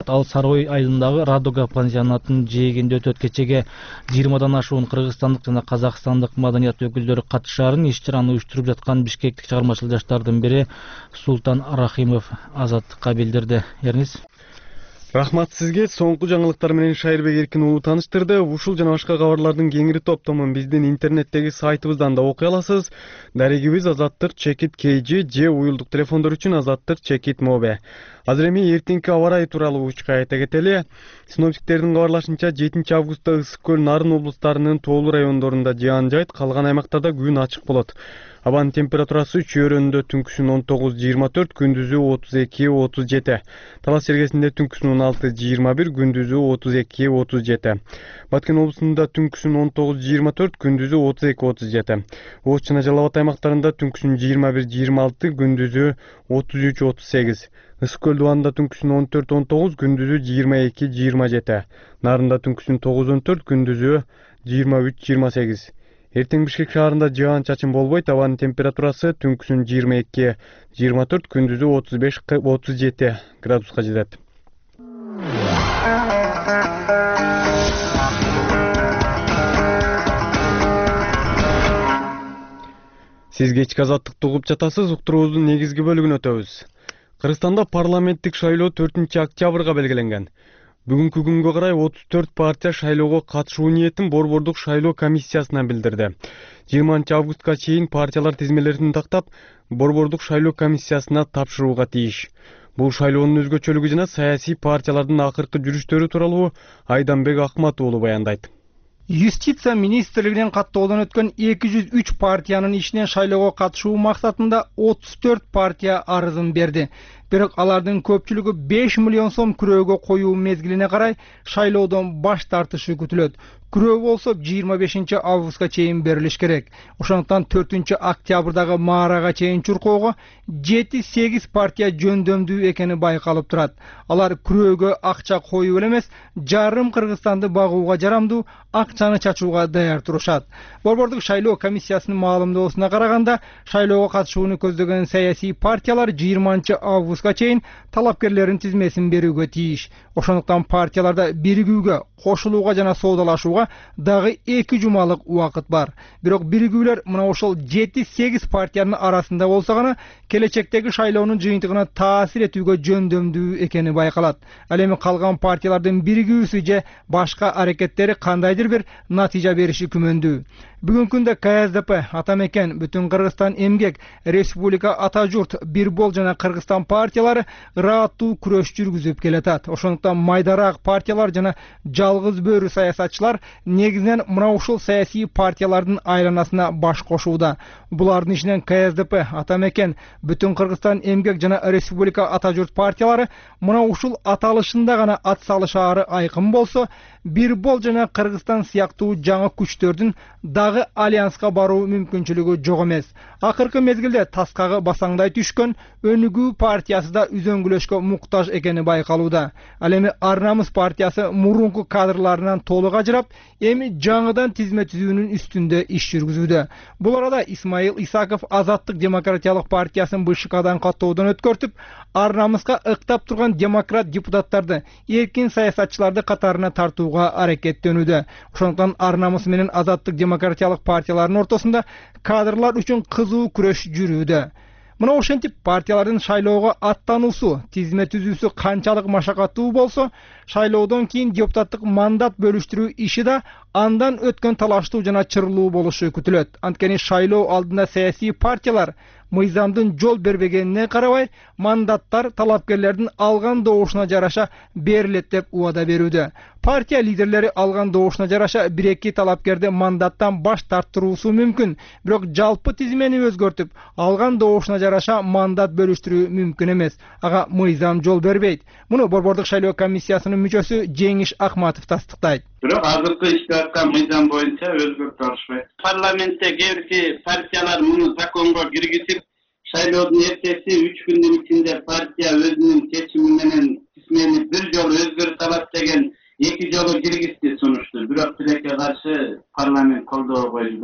Ал Сарой айылындагы Радуга пансионатынын жээгинде өтөт. Кечеге 20 ашуун кыргызстандык жана казакстандык маданият өкүлдөрү катышаарын иш-чараны уюштуруп жаткан бишкектик чыгармачыл жаштардын бири Султан Рахимов Азаттыкка билдирди. Эрниз. Рахмат сизге. Соңку жаңылыктар менен Шайырбек Эркин уулу тааныштырды. Ушул жана башка кабарлардын кеңири топтомун биздин интернеттеги сайтыбыздан да окуй аласыз. Дарегибиз Азаттык чекит KG же уюлдук телефондор үчүн Азаттык чекит Мобе. Азыр эми эртеңки аба ырайы тууралуу учка айта кетели. Синоптиктердин кабарлашынча 7 августта Ысык көл, Нарын облустарынын тоолуу райондорунда жаан жайт, калган аймактарда күн ачык болот. Абанын температурасы чөйрөндө түнкүсүн 19-24, күндүзү 32-37. Талас Сергесинде түнкүсүн 16-21, күндүзү 32-37. Баткен облусунда түнкүсүн 19-24, күндүзү 32-37. Ош жана Жалал Абад аймактарында түнкүсүн 21-26, күндүзү 33-38. Ысык көл дубанында түнкүсүн 14-19, күндүзү 22-27. Нарында түнкүсүн 9-14, күндүзү 23-28. Эртең Бишкек шаарында жаан чачын болбойт. Абанын температурасы түнкүсүн 22-24, күндүзү 35-37 градуска жетет. Сиз кечки Азаттыкты угуп жатасыз. Уктуруубуздун негизги бөлүгүнө өтөбүз. Кыргызстанда парламенттик шайлоо 4-октябрга белгиленген. Бүгүнкү күнгө карай 34 партия шайлоого катышуу ниетин Борбордук шайлоо комиссиясына билдирди. 20 августка чейин партиялар тизмелерин тактап, Борбордук шайлоо комиссиясына тапшырууга тийиш. Бул шайлоонун өзгөчөлүгү жана саясий партиялардын акыркы жүрүштөрү тууралуу Айданбек Акмат уулу баяндайт. Юстиция министрлигинен каттоодон өткөн 203 партиянын ичинен шайлоого катышуу максатында 34 партия арызын берди. Бирок алардын көпчүлүгү 5 миллион сом күрөөгө коюу мезгилине карай шайлоодон баш тартышы күтүлөт. Күрөө болсо 25 августка чейин берилиш керек. Ошондуктан 4 октябрдагы маарага чейин чуркоого 7-8 партия жөндөмдүү экени байкалып турат. Алар күрөөгө акча коюу эле эмес, жарым Кыргызстанды багууга жарамдуу акчаны чачууга даяр турушат. Борбордук шайлоо комиссиясынын маалымдоосуна караганда, шайлоого катышууну көздөгөн саясий партиялар 20 августка чейин талапкерлердин тизмесин берүүгө тийиш. Ошондуктан партияларда биригүүгө, кошулууга жана соодалашууга дагы 2 жумалык убакыт бар. Бирок биригүүлөр мына ошол 7-8 партиянын арасында болсо гана келечектеги шайлоонун жыйынтыгына таасир этүүгө жөндөмдүү экени байкалат. Ал эми калган партиялардын биригүүсү же башка аракеттери кандайдыр бир натыйжа бериши күмөндүү. Бүгүнкү күндө КСДП, Атамекен, Бүтүн Кыргызстан Эмгек, Республика Ата журт, Бир бол жана Кыргызстан партиялары ырааттуу күрөш жүргүзүп келатат. Ошондуктан майдараак партиялар жана жалгыз бөрү саясатчылар негизинен мына ушул саясий партиялардын айланасына баш кошууда. Булардын ичинен КСДП, Атамекен, Бүтүн Кыргызстан Эмгек жана Республика Ата журт партиялары мына ушул аталышында гана ат салышаары айкын болсо, Бир бол жана Кыргызстан сыяктуу жаңы күчтөрдүн дагы альянска баруу мүмкүнчүлүгү жок эмес. Акыркы мезгилде таскагы басаңдай түшкөн Өнүгүү партиясы да үзөңгүлөшкө муктаж экени байкалууда. Ал эми Ар Намыс партиясы мурунку кадрларынан толук ажырап, эми жаңыдан тизме түзүүнүн үстүндө иш жүргүзүүдө. Бул арада Исмаил Исаков Азаттык демократиялык партиясын БШКдан каттоодон өткөртүп, Ар Намыска ыктап турган демократ депутаттарды, эркин саясатчыларды катарына тартууга аракеттенүүдө. Ошондуктан Ар Намыс менен Азаттык демократиялык партиялардын ортосунда кадрлар үчүн кызуу күрөш жүрүүдө. Мына ошентип партиялардын шайлоого аттануусу, тизме түзүүсү канчалык машакаттуу болсо, шайлоодон кийин депутаттык мандат бөлүштүрүү иши да андан өткөн талаштуу жана чырлуу болушу күтүлөт. Анткени шайлоо алдында саясий партиялар мыйзамдын жол бербегенине карабай, мандаттар талапкерлердин алган добушуна жараша берилет деп убада берүүдө. Партия лидерлери алган добушуна жараша 1-2 талапкерди мандаттан баш тарттыруусу мүмкүн, бирок жалпы тизмени өзгөртүп, алган добушуна жараша мандат бөлүштүрүү мүмкүн эмес. Ага мыйзам жол бербейт. Муну Борбордук шайлоо комиссиясынын мүчөсү Жеңиш Акматов тастыктайт. Бирок азыркы иштеп аткан мыйзам боюнча өзгөртө алышпайт. Парламентте кээ партиялар муну законго киргизип, шайлоодун эртеси 3 күндүн ичинде партия өзүнүн чечими менен тизмени бир жолу өзгөртө алат деген 2 жолу киргизди сунушту. Бирок тилекке каршы парламент колдобой коюлду.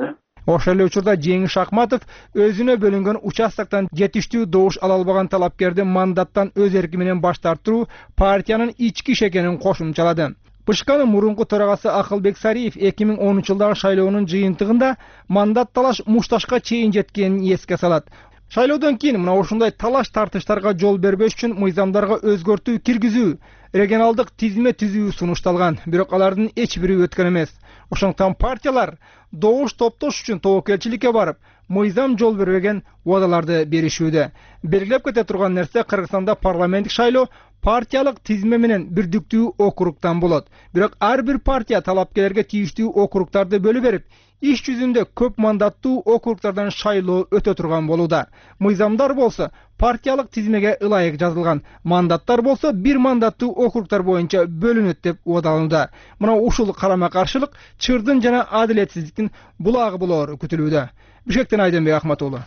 Ошол эле учурда Жеңиш Акматов өзүнө бөлүнгөн участоктон жетиштүү добуш ала албаган талапкерди мандаттан өз эрки менен баш тартыруу партиянын ички иш экенин кошумчалады. БШКнын мурунку төрагасы Акылбек Сариев 2010 жылдагы шайлоонун жыйынтыгында мандат талаш мушташка чейин жеткенин эске салат. Шайлоодон кийин мына ушундай талаш тартыштарга жол бербеш үчүн мыйзамдарга өзгөртүү киргизүү, регионалдык тизме түзүү сунушталган, бирок алардын эч бири өткөн эмес. Ошондуктан партиялар добуш топтош үчүн тобокелчиликке барып, мыйзам жол бербеген убадаларды беришүүдө. Белгилеп кете турган нерсе, Кыргызстанда парламенттик шайлоо партиялык тизме менен бирдиктүү округтан болот. Бирок ар бир партия талапкерлерге тийиштүү округтарды бөлүп берип, иш жүзүндө көп мандаттуу округтардан шайлоо өтө турган болууда. Мыйзамдар болсо партиялык тизмеге ылайык жазылган, мандаттар болсо бир мандаттуу округтар боюнча бөлүнөт деп убадаланууда. Мына ушул карама-каршылык чырдын жана адилетсиздиктин булагы болоору күтүлүүдө. Бишкектен Айденбек Ахмат уулу.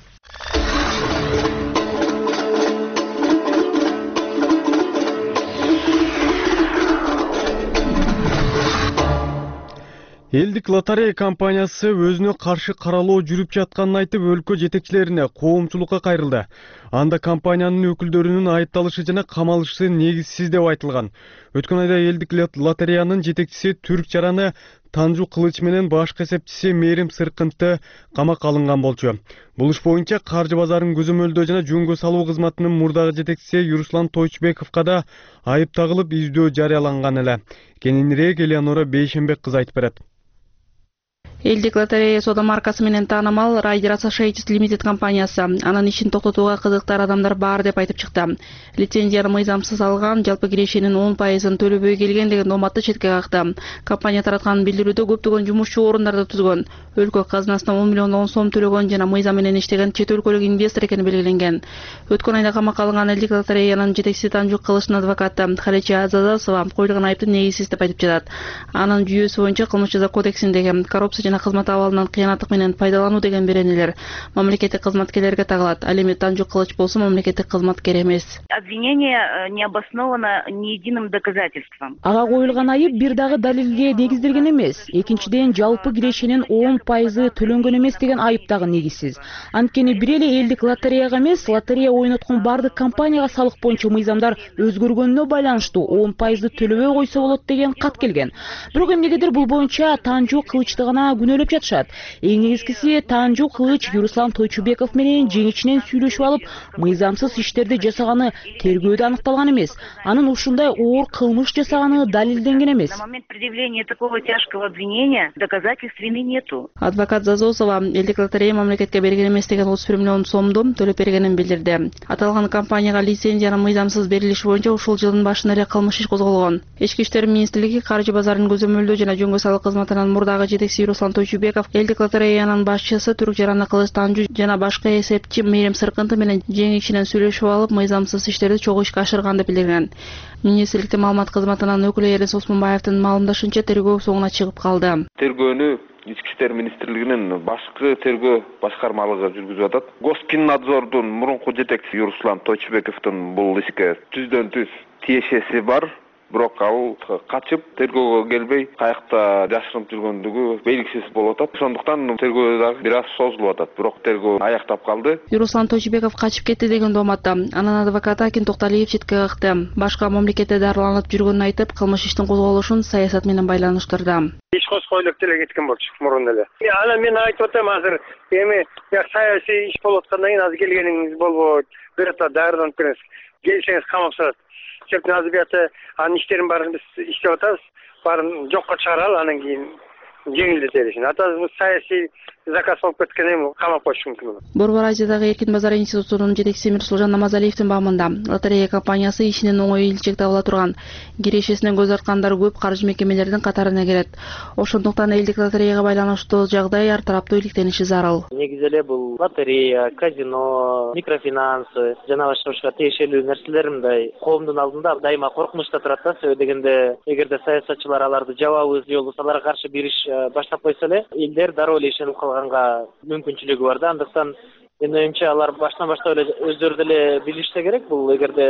Элдик лотерея компаниясы өзүнө каршы каралоо жүрүп жатканын айтып, өлкө жетекчилерине коомчулукка кайрылды. Анда компаниянын өкүлдөрүнүн айыпталышы жана камалышы негизсиз деп айтылган. Өткөн айда элдик лотереянын жетекчиси Түрк Жараны Танжу Кылыч менен башкы эсепчиси Мээрим Сыркынты камакка алынган болчу. Бул иш боюнча каржы базарын көзөмөлдөө жана жөнгө салуу кызматынын мурдагы жетекчиси Юруслан Тойчубековго да айып тагылып, издөө жарыяланган эле. Кененирээк Элеонора Бейшенбек кызы айтып берет. Элдик лотерея соода маркасы менен таанымал Rider Associates Limited компаниясы анын ишин токтотууга кызыктар адамдар бар деп айтып чыкты. Лицензияны мыйзамсыз алган, жалпы кирешенин 10%-ын төлөбөй келген деген дооматты четке какты. Компания тараткан билдирүүдө көптөгөн жумушчу орундарды түзгөн, өлкө казынасына 10 миллион сом төлөгөн жана мыйзам менен иштеген чет өлкөлүк инвестор экени белгиленген. Өткөн айда камакка алынган элдик лотереянын жетекчиси Танжу Кылычтын адвокаты Халича Азазасова коюлган айыптын негизсиз деп айтып жатат. Анын жүйөсү боюнча кылмыш жаза кодексиндеги коррупция кызмат абалынан кыянаттык менен пайдалануу деген беренелер мамлекеттик кызматкерлерге тагылат. Ал эми Танжу Кылыч болсо мамлекеттик кызматкер эмес. Обвинение не обосновано ни единым доказательством. Ага коюлган айып бир дагы далилге негизделген эмес. Экинчиден, жалпы кирешенин 10% төлөнгөн эмес деген айып дагы негизсиз. Анткени бир эле элдик лотереяга эмес, лотерея ойноткон бардык компанияга салык боюнча мыйзамдар өзгөргөнүнө байланыштуу 10% төлөбөй койсо болот деген кат келген. Бирок эмнегедир бул боюнча Танжу Кылычты гана күнөөлөп жатышат. Эң негизгиси Танжу Кылыч Юруслан Тойчубеков менен жеңичинен сүйлөшүп алып, мыйзамсыз иштерди жасаганы тергөөдө аныкталган эмес. Анын ушундай оор кылмыш жасаганы далилденген эмес. На момент предъявления такого тяжкого обвинения доказательств вины нету. Адвокат Зазосова элдик лотерея мамлекетке берген эмес деген 31 миллион сомду төлөп бергенин билдирди. Аталган компанияга лицензиянын мыйзамсыз берилиши боюнча ушул жылдын башында эле кылмыш иш козголгон. Ички иштер министрлиги каржы базарын көзөмөлдөө жана жөнгө салуу кызматынын мурдагы жетекчиси Руслан Тойчубеков, элдик лотереянын башчысы Түрк Жараны Кылыч Танжу жана башкы эсепчи Мээрим Сыркынты менен жеңичинен сүйлөшүп алып, мыйзамсыз иштерди чогуу ишке ашырганды билдирген. Министрликтин маалымат кызматынын өкүлү Эрес Осмонбаевдин маалымдашынча, тергөө соңуна чыгып калды. Тергөөнү Ички иштер министрлигинин башкы тергөө башкармалыгы жүргүзүп атат. Госкиннадзордун мурунку жетекчиси Юруслан Тойчубековдун бул ишке түздөн түз тиешеси бар. Бирок ал качып, тергөөгө келбей, каякта жашырынып жүргөндүгү белгисиз болуп атат. Ошондуктан тергөө дагы бир аз созулуп атат. Бирок тергөө аяктап калды. Юруслан Тойчубеков качып кетти деген дооматта. Анын адвокаты Акин Токталиев четке какты. Башка мамлекетте дарыланып жүргөнүн айтып, кылмыш иштин козголушун саясат менен байланыштырды. Иш коскойлук деле кеткен болчу мурун эле. Анан мен айтып атам азыр, эми саясий иш болуп аткандан кийин азыр келгениңиз болбойт. Бирата дарыланып келесиз. Келсеңиз камап салат. Чөптүн азбияты анын иштерин баарын биз иштеп атабыз. Баарын жокко чыгаралы, анан кийин жеңилдетеришин. Атабыз саясий заказ болуп кеткенин камап коюш мүмкүн. Борбор Азиядагы эркин базар институтунун жетекчиси Мирсулжан Намазалиевдин баамында лотерея компаниясы ишинен оңой ийгилчек табыла турган. Кирешесинен көз арткандар көп каржы мекемелеринин катарына кирет. Ошондуктан элдик лотереяга байланыштуу жагдай ар тараптуу иликтениши зарыл. Негизи эле бул лотерея, казино, микрофинанс жана башка тиешелүү нерселер мындай коомдун алдында дайыма коркунучта турат да. Себеби дегенде эгерде саясатчылар аларды жабабыз же болбосо аларга каршы бир иш баштап койсо эле, элдер дароо эле ишенип калганга мүмкүнчүлүгү бар да. Андыктан менин оюмча алар баштан баштап эле өздөрү деле билишсе керек. Бул эгерде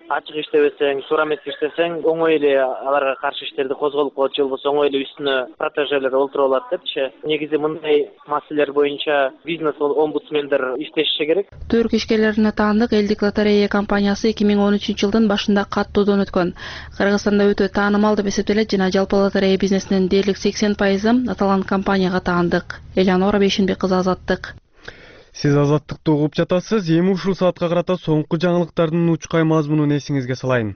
ачык иштебесең, туура эмес иштесең, оңой эле аларга каршы иштерди козголуп калат же болбосо оңой эле үстүнө протежелер олтуруп алат депчи. Негизи мындай маселелер боюнча бизнес омбудсмендер иштеши керек. Түрк ишкерлерине таандык элдик лотерея компаниясы 2013-жылдын башында каттоодон өткөн. Кыргызстанда өтө таанымал деп эсептелет жана жалпы лотерея бизнесинин дээрлик 80% аталган компанияга таандык. Элеонора Бейшенбек кызы, Азаттык. Сиз Азаттыкты угуп жатасыз. Эми ушул саатка карата соңку жаңылыктардын учкай мазмунун эсиңизге салайын.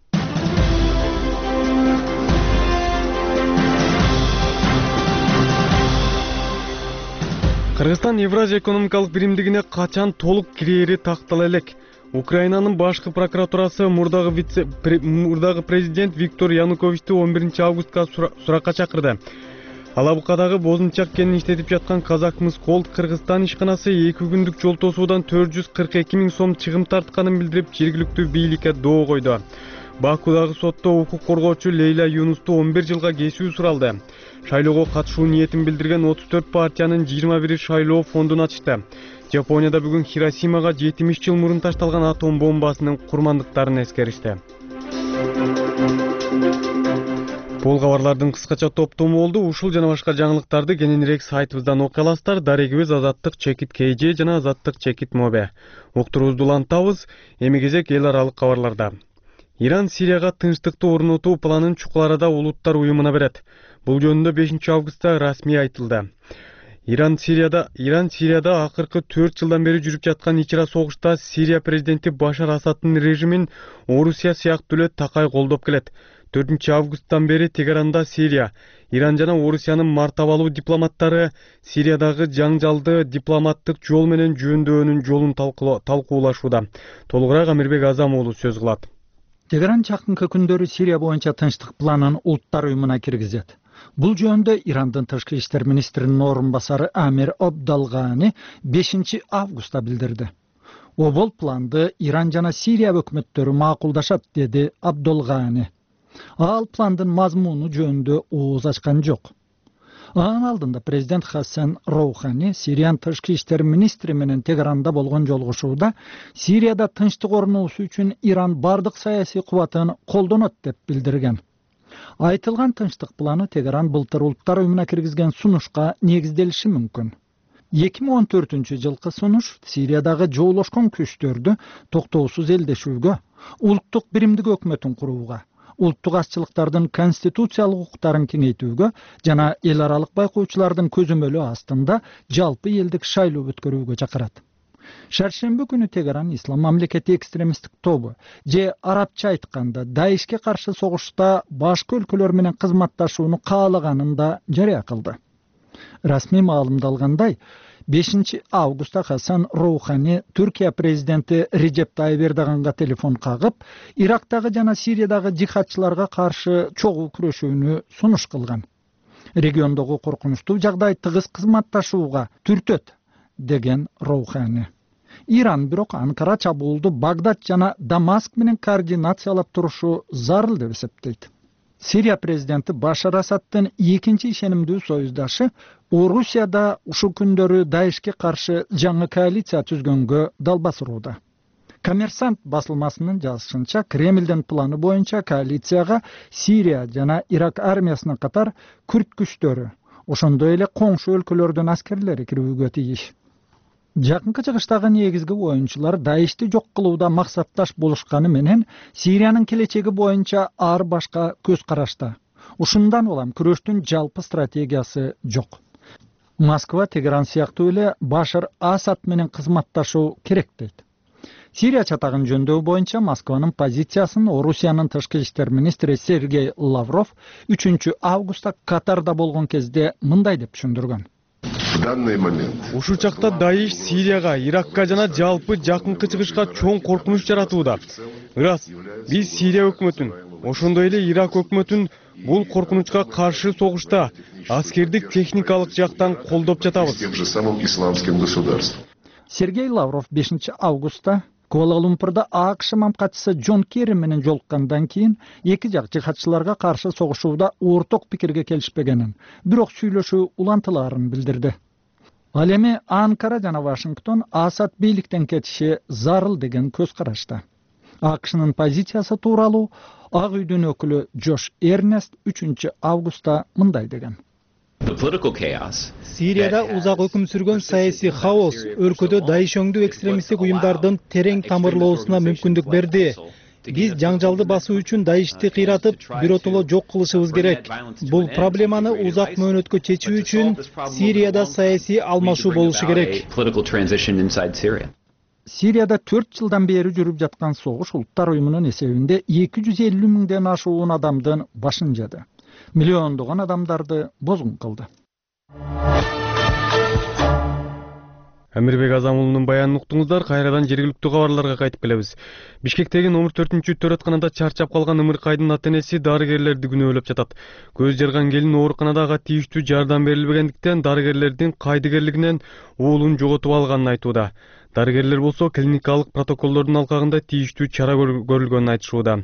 Кыргызстан Евразия экономикалык биримдигине качан толук кирери тактала элек. Украинанын башкы прокуратурасы мурдагы президент Виктор Януковичти 11-августка суракка чакырды. Алабукадагы бозумчак кенин иштетип жаткан Казакмыс Голд Кыргызстан ишканасы 2 күндүк жол тосуудан 442 000 сом чыгым тартканын билдирип, жергиликтүү бийликке доо койду. Бакудагы сотто укук коргоочу Лейла Юнусту 11 жылга кесүү суралды. Шайлоого катышуу ниетин билдирген 34 партиянын 21 шайлоо фондун ачышты. Японияда бүгүн Хиросимага 70 жыл мурун ташталган атом бомбасынын курмандыктарын эскеришти. Бул кабарлардын кыскача топтому болду. Ушул жана башка жаңылыктарды кененирээк сайтыбыздан окуй аласыздар. Дарегибиз Азаттык чекит KG жана Азаттык чекит Mobe. Уктуруубузду улантабыз. Эми кезек эл аралык кабарларда. Иран Сирияга тынчтыкты орнотуу планын Чукул Арада улуттар уюмуна берет. Бул жөнүндө 5-августта расмий айтылды. Иран Сирияда акыркы 4 жылдан бери жүрүп жаткан ичира согушта Сирия президенти Башар Асаддын режимин Орусия сыяктуу эле такай колдоп келет. 4-августтан бери Тегеранда Сирия, Иран жана Орусиянын мартабалуу дипломаттары Сириядагы жаңжалды дипломаттык жол менен жөндөөнүн жолун талкуулашууда. Толугураак Амирбек Азам уулу сөз кылат. Тегеран жакынкы күндөрү Сирия боюнча тынчтык планын улуттар уюмуна киргизет. Бул жөнүндө Ирандын тышкы иштер министринин орун басары Амир Абдалгани 5-августта билдирди. Бул планды Иран жана Сирия өкмөттөрү макулдашат, деди Абдалгани. Ал пландын мазмуну жөнүндө ооз ачкан жок. Анын алдында президент Хасан Роухани Сириянын тышкы иштер министри менен Тегеранда болгон жолугушууда Сирияда тынчтык орнотуу үчүн Иран бардык саясий кубатын колдонот деп билдирген. Айтылган тынчтык планы Тегеран былтыр улуттар уюмуна киргизген сунушка негизделиши мүмкүн. 2014-жылкы сунуш Сириядагы жоолошкон күчтөрдү токтоосуз элдешүүгө, улуттук биримдик өкмөтүн курууга, улуттук азчылыктардын конституциялык укуктарын кеңейтүүгө жана эл аралык байкоочулардын көзөмөлү астында жалпы элдик шайлоо өткөрүүгө чакырат. Шаршемби күнү Тегеран Ислам мамлекети экстремисттик тобу же арабча айтканда Даишке каршы согушта башка өлкөлөр менен кызматташууну каалаганын да жарыя кылды. Расмий маалымдалгандай, 5-августта Хасан Роухани Түркия президенти Режеп Тайып Эрдоганга телефон кагып, Ирактагы жана Сириядагы жихадчыларга каршы чогуу күрөшүүнү сунуш кылган. Региондогу коркунучтуу жагдай тыгыз кызматташууга түртөт, деген Роухани. Иран бирок Анкара чабуулду Багдад жана Дамаск менен координациялап турушу зарыл деп эсептейт. Сирия президенти Башар Асаддын экинчи ишенимдүү союздашы Орусияда ушул күндөрү Даишке каршы жаңы коалиция түзгөнгө далбасырууда. Коммерсант басылмасынын жазышынча, Кремлдин планы боюнча коалицияга Сирия жана Ирак армиясына катар күрд күчтөрү, ошондой эле коңшу өлкөлөрдүн аскерлери кирүүгө тийиш. Жакынкы чыгыштагы негизги оюнчулар Даишти жок кылууда максатташ болушканы менен Сириянын келечеги боюнча ар башка көз карашта. Ушундан улам күрөштүн жалпы стратегиясы жок. Москва Тегеран сыяктуу эле Башар Асад менен кызматташуу керек дейт. Сирия чатагын жөндөө боюнча Москванын позициясын Орусиянын тышкы иштер министри Сергей Лавров 3-августта Катарда болгон кезде мындай деп түшүндүргөн. Ушул чакта Даиш Сирияга, Иракка жана жалпы жакынкы чыгышка чоң коркунуч жаратууда. Ырас, биз Сирия өкмөтүн, ошондой эле Ирак өкмөтүн бул коркунучка каршы согушта аскердик техникалык жактан колдоп жатабыз. Сергей Лавров 5-августта Куала-Лумпурда АКШ мамкатчысы Джон Керри менен жолуккандан кийин эки жак жихадчыларга каршы согушууда орток пикирге келишпегенин, бирок сүйлөшүү улантыларын билдирди. Ал эми Анкара жана Вашингтон Асад бийликтен кетиши зарыл деген көз карашта. АКШнын позициясы тууралуу Ак үйдүн өкүлү Джош Эрнест 3 августта мындай деген. Сирияда узак өкүм сүргөн саясий хаос өлкөдө даиш өңдүү экстремисттик уюмдардын терең тамырлоосуна мүмкүндүк берди. Биз жаңжалды басуу үчүн даишти кыйратып, биротоло жок кылышыбыз керек. Бул проблеманы узак мөөнөткө чечүү үчүн Сирияда саясий алмашуу болушу керек. Сирияда 4 жылдан бери жүрүп жаткан согуш Улуттар уюмунун эсебинде 250 миңден ашуун адамдын башын жады. Миллиондогон адамдарды бозгун кылды. Амирбек Азам уулунун баянын уктуңуздар, кайрадан жергиликтүү кабарларга кайтып келебиз. Бишкектеги номер 4-төрөтканада чарчап калган Ымыркайдын ата-энеси дарыгерлерди күнөөлөп жатат. Көз жарган келин ооруканада ага тийиштүү жардам берилбегендиктен дарыгерлердин кайдыгерлигинен уулун жоготуп алганын айтууда. Дарыгерлер болсо клиникалык протоколдордун алкагында тийиштүү чара көрүлгөнүн айтышууда.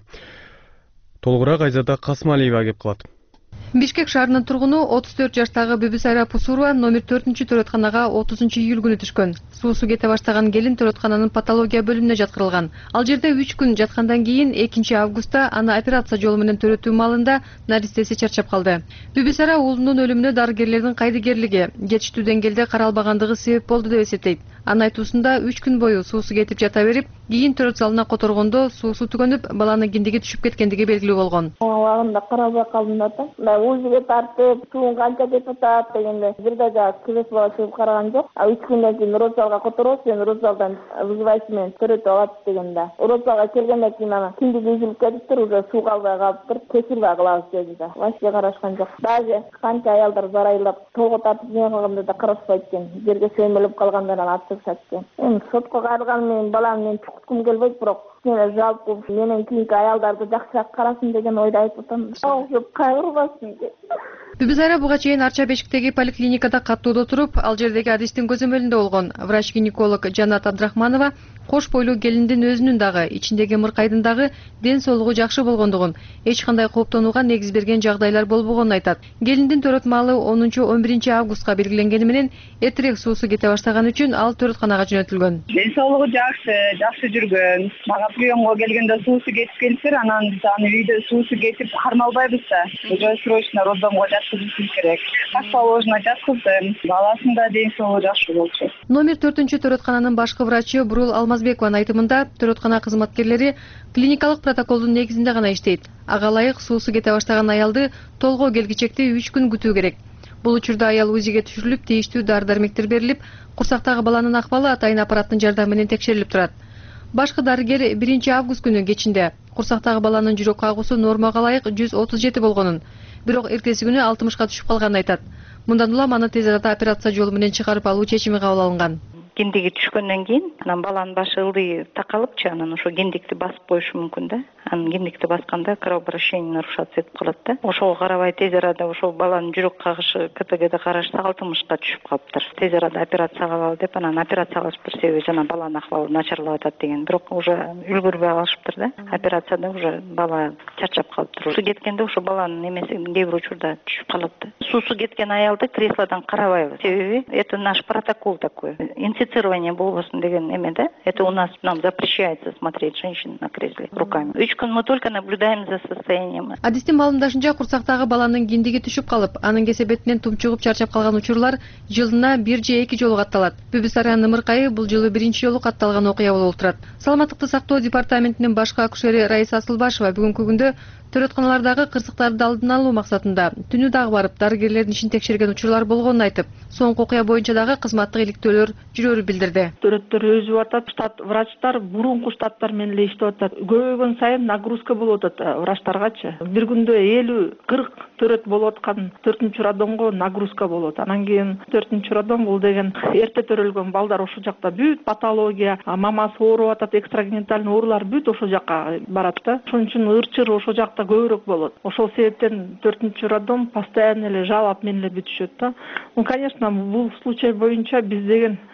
Толугураак Айзада Касмалиева кеп калат. Бишкек шаарынын тургуну 34 жаштагы Бүбүсайра Пусурова номер 4-төрөтканага 30-июль күнү түшкөн. Суусу кете баштаган келин төрөткананын патология бөлүмүнө жаткырылган. Ал жерде 3 күн жаткандан кийин 2 августта аны операция жолу менен төрөтүү маалында наристеси чарчап калды. Бүбүсайра уулунун өлүмүнө дарыгерлердин кайдыгерлиги, жетиштүү деңгээлде каралбагандыгы себеп болду деп эсептейт. Анын айтуусунда 3 күн бою суусу кетип жата берип, кийин төрөт залына которгондо суусу түгөнүп, баланын киндиги түшүп кеткендиги белгилүү болгон. Убагында карабай калдым да. Узиге тартып, суун канча кетип атат дегенде, бирде да креслого чыгып караган жок. 3 күндөн кийин родзалга которобуз, сен родзалдан вызывайчы менен төрөтүп алат дегенде. Родзалга келгенден кийин анан киндиги үзүлүп кетиптир, уже суу калбай калыптыр, кесилбей кылабыз деди да. Вообще карашкан жок. Даже канча аялдар зарайлап, толго тартып не кылганда да карашпайт экен. Жерге сөймөлүп калгандардан атышат экен. Эми сотко кайрылган менен баламды мен чукуткум келбейт, бирок мен жалпы менен кийинки аялдарды жакшыраак карасын деген ойдо айтып атам. Кайрылбасын. Бүбүсайра буга чейин Арча Бешиктеги поликлиникада каттоодо туруп, ал жердеги адистин көзөмөлүндө болгон. Врач-гинеколог Жанат Абдрахманова кош бойлуу келиндин өзүнүн дагы, ичиндеги Ымыркайдын дагы ден соолугу жакшы болгондугун, эч кандай кооптонууга негиз берген жагдайлар болбогонун айтат. Келиндин төрөт маалы 10-11 августка белгиленгени менен эртерээк суусу кете баштаган үчүн ал төрөтканага жөнөтүлгөн. Ден соолугу жакшы жүргөн. Мага приемго келгенде суусу кетип келиптир, анан биз аны үйдө суусу кетип кармалбайбыз да. Уже срочно роддомго жаткызышыбыз керек. Так положено жаткыздым. Баласын да ден соолугу жакшы болчу. Номер 4-төрөткананын башкы врачы Бурул Алмазбекованын айтымында, төрөткана кызматкерлери клиникалык протоколдун негизинде гана иштейт. Ага ылайык суусу кете баштаган аялды толгоо келгичекти 3 күн күтүү керек. Бул учурда аял УЗИге түшүрүлүп, тийиштүү дары-дармектер берилип, курсактагы баланын акыбалы атайын аппараттын жардамы менен текшерилип турат. Башкы дарыгер 1 август күнү кечинде курсактагы баланын жүрөк кагуусу нормага ылайык 137 болгонун, бирок эртеси күнү 60га түшүп калганын айтат. Мындан улам аны тез арада операция жолу менен чыгарып алуу чечими кабыл алынган. Киндиги түшкөндөн кийин анан баланын башы ылдый такалыпчы, анан ошо киндикти басып коюшу мүмкүн да. Анан киндикти басканда кровообращение нарушаться этип калат да. Ошого карабай тез арада ошо баланын жүрөк кагышы КТГде карашсак 60га түшүп калыптыр. Тез арада операция кылалы деп, анан операция кылышыптыр, себеби жана баланын акыбалы начарлап атат деген. Бирок уже үлгүрбөй калышыптыр да. Операцияда уже бала чарчап калыптыр. Суу кеткенде ошо баланын эмеси кээ бир учурда түшүп калат да. Суусу кеткен аялды креслодон карабайбыз. Себеби это наш протокол такой. Инфицирование болбосун деген эме да. Это у нас, нам запрещается смотреть женщин на кресле руками. 3 күн мы только наблюдаем за состоянием. Адистин маалымдашынча, курсактагы баланын киндиги түшүп калып, анын кесепетинен тумчугуп чарчап калган учурлар жылына 1 же 2 жолу катталат. Бүбүсайранын Ымыркайы бул жылы 1-чи жолу катталган окуя болуп турат. Саламаттыкты сактоо департаментинин башкы акушери Раиса Асылбашева бүгүнкү күндө төрөтканалардагы кырсыктарды алдын алуу максатында түнү дагы барып дарыгерлердин ишин текшерген учурлар болгонун айтып, соңку окуя боюнча дагы кызматтык иликтөөлөр жүрөрүн билдирди. Төрөттөр өзүп атат, штат врачтар мурунку штаттар менен эле иштеп атат. Көбөйгөн сайын нагрузка болуп атат врачтаргачы. Бир күндө 50-40 төрөт болуп аткан 4-чү роддомго нагрузка болот. Анан кийин 4-чү роддом бул деген эрте төрөлгөн балдар ошол жакта бүт патология, мамасы ооруп атат, экстрагенитальный оорулар бүт ошол жакка барат да. Ошон үчүн ырчыр ошол жакта көбүрөөк болот. Ошол себептен 4-чү роддом постоянно эле жалоб менен эле бүтүшөт да. Ну, конечно, бул случай боюнча биз деген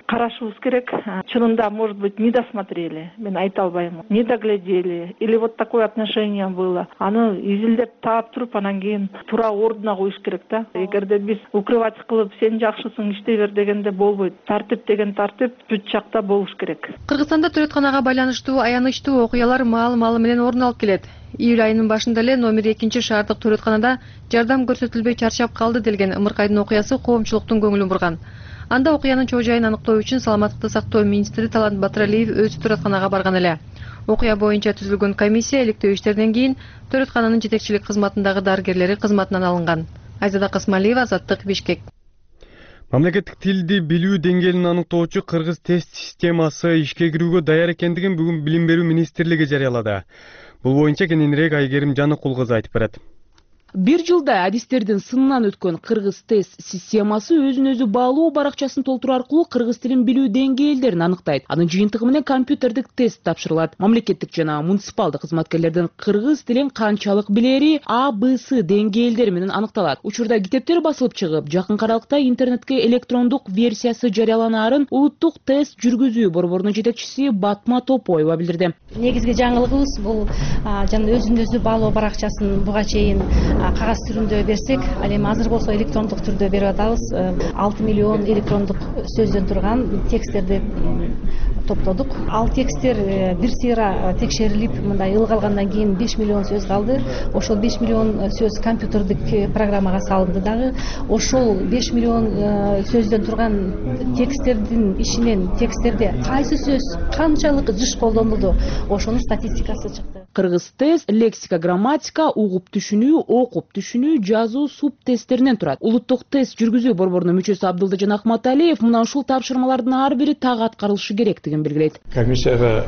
карашыбыз керек. Чынында, может быть, не досмотрели, мен айта албайм, не доглядели, или вот такое отношение было. Аны изилдеп таап туруп, анан кийин туура ордуна коюш керек да. Эгерде биз укрывать кылып, сен жакшысың, иштей бер дегенде болбойт. Тартип деген тартип бүт жакта болуш керек. Кыргызстанда төрөтканага байланыштуу аянычтуу окуялар маал менен орун алып келет. Июль айынын башында эле номер 2 шаардык төрөтканада жардам көрсөтүлбөй чарчап калды делген ымыркайдын окуясы коомчулуктун көңүлүн бурган. Анда окуянын чоо жайын аныктоо үчүн саламаттыкты сактоо министри Талант Батыралиев өзү төрөтканага барган эле. Окуя боюнча түзүлгөн комиссия иликтөө иштерден кийин төрөткананын жетекчилик кызматындагы дарыгерлери кызматынан алынган. Айзада Касмалиева, Азаттык, Бишкек. Мамлекеттик тилди билүү деңгээлин аныктоочу кыргыз тест системасы ишке кирүүгө даяр экендигин бүгүн Билим берүү министрлиги жарыялады. Бул боюнча кененирээк Айгерим Жаныкул кызы айтып берет. Бир жылда адистердин сынынан өткөн кыргыз тест системасы өзүн өзү баалоо баракчасын толтуруу аркылуу кыргыз тилин билүү деңгээлдерин аныктайт. Анын жыйынтыгы менен компьютердик тест тапшырылат. Мамлекеттик жана муниципалдык кызматкерлердин кыргыз тилин канчалык билери АБС деңгээлдери менен аныкталат. Учурда китептер басылып чыгып, жакын аралыкта интернетке электрондук версиясы жарыяланаарын улуттук тест жүргүзүү борборунун жетекчиси Батма Топоева билдирди. Негизги жаңылыгыбыз бул жана өзүн өзү баалоо баракчасын буга чейин кагаз түрүндө берсек, ал эми азыр болсо электрондук түрдө берип атабыз. 6 миллион электрондук сөздөн турган тексттерди топтодук. Ал тексттер бир сыйра текшерилип, мындай ыл калгандан кийин 5 миллион сөз калды. Ошол 5 миллион сөз компьютердик программага салынды дагы. Ошол 5 миллион сөздөн турган тексттердин ишинен тексттерде кайсы сөз канчалык жыш колдонулду, ошонун статистикасы чыкты. Кыргыз тест лексика, грамматика, угуп түшүнүү, окуп түшүнүү, жазуу, суп тесттеринен турат. Улуттук тест жүргүзүү борборунун мүчөсү Абдылдажан Акматалиев мына ушул тапшырмалардын ар бири так аткарылышы керектигин белгилейт. Комиссияга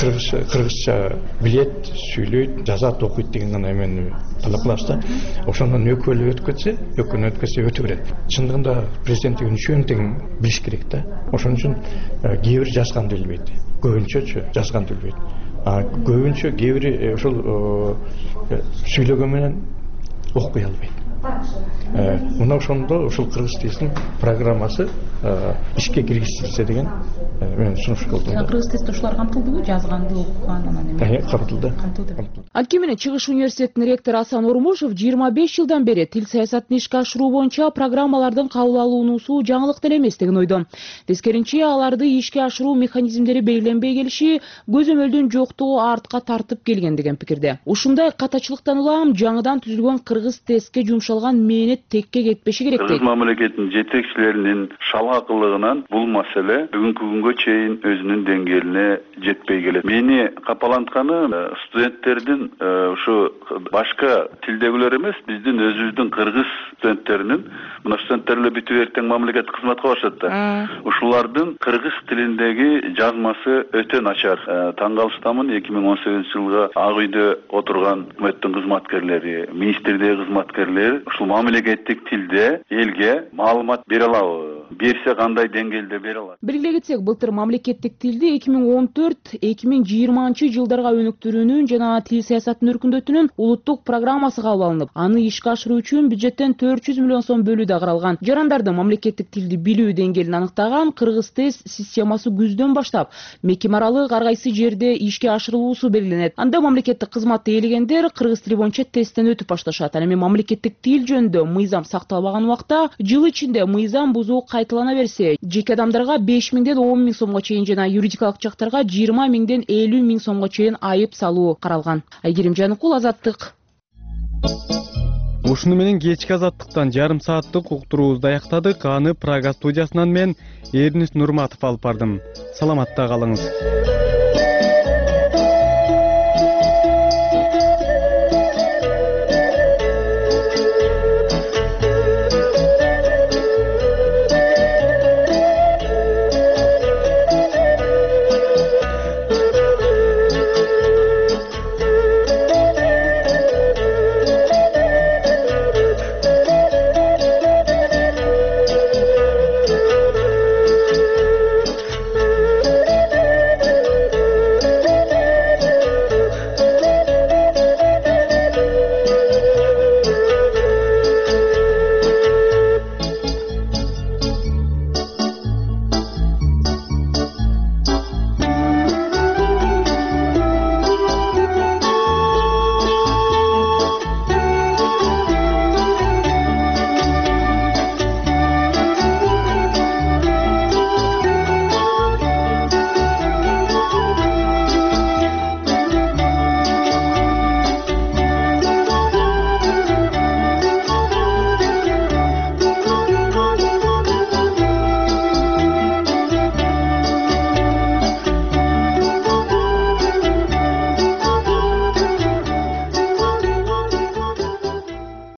кыргызча билет, сүйлөйт, жазат, окуйт деген гана эмени талап кылабыз да. Ошондон өкүлү өткөтсө өтө берет. Чындыгында президенттик үчөөнү тең билиш керек да. Ошон үчүн кээ бир жазганды билбейт. Көбүнчөчү жазганды билбейт. Көбүнчө кээ бири ошол сүйлөгөн менен окуй албайт. Мына ошондо ушул кыргыз тилинин программасы ишке киргизилсе деген мен сунуш кылдым. Кыргыз тестте ушулар камтылдыбы? Жазганды, окуган анан эме? Камтылды. Анткени менен Чыгыш университетинин ректору Асан Ормушев 25 жылдан бери тил саясатын ишке ашыруу боюнча программалардын кабыл алынуусу жаңылык деле эмес деген ойдо. Тескеринче аларды ишке ашыруу механизмдери белгиленбей келиши көзөмөлдүн жоктугу артка тартып келген деген пикирде. Ушундай катачылыктан улам жаңыдан түзүлгөн кыргыз тестке жумшалган мээнет текке кетпеши керек дейт. Кыргыз мамлекетинин жетекчилеринин шалгакылыгынан бул маселе бүгүнкү күнгө чейин өзүнүн деңгээлине жетпей келет. Мени капалантканы студенттердин ушу башка тилдегилер эмес, биздин өзүбүздүн кыргыз студенттеринин, мына студенттер эле бүтүп эртең мамлекеттик кызматка барышат да. Ушулардын кыргыз тилиндеги жазмасы өтө начар. Таң калыштамын, 2018-жылга ак үйдө отурган өкмөттүн кызматкерлери, министрдеги кызматкерлер ушул мамлекеттик тилде элге маалымат бере алабы? Берсе кандай деңгээлде бере алат? Белгилей кетсек, былтыр мамлекеттик тилди 2014-2020 жылдарга өнүктүрүүнүн жана тил саясатын өркүндөтүүнүн улуттук программасы кабыл алынып, аны ишке ашыруу үчүн бюджеттен 400 миллион сом бөлүү да каралган. Жарандардын мамлекеттик тилди билүү деңгээлин аныктаган кыргыз тест системасы күздөн баштап мекеме аралык ар кайсы жерде ишке ашырылуусу белгиленет. Анда мамлекеттик кызматты ээлегендер кыргыз тили боюнча тесттен өтүп башташат. Ал эми мамлекеттик тил жөнүндө мыйзам сакталбаган убакта жыл ичинде мыйзам бузуу кайталана берсе, жеке адамдарга 5 миңден 10 миң сомго чейин жана юридикалык жактарга 20 миңден 50 миң сомго чейин айып салуу каралган. Айгерим Жаныкул, Азаттык. Ушуну менен кечки Азаттыктан жарым сааттык уктуруубузду аяктадык. Аны Прага студиясынан мен Эрнис Нурматов алып бардым. Саламатта калыңыз.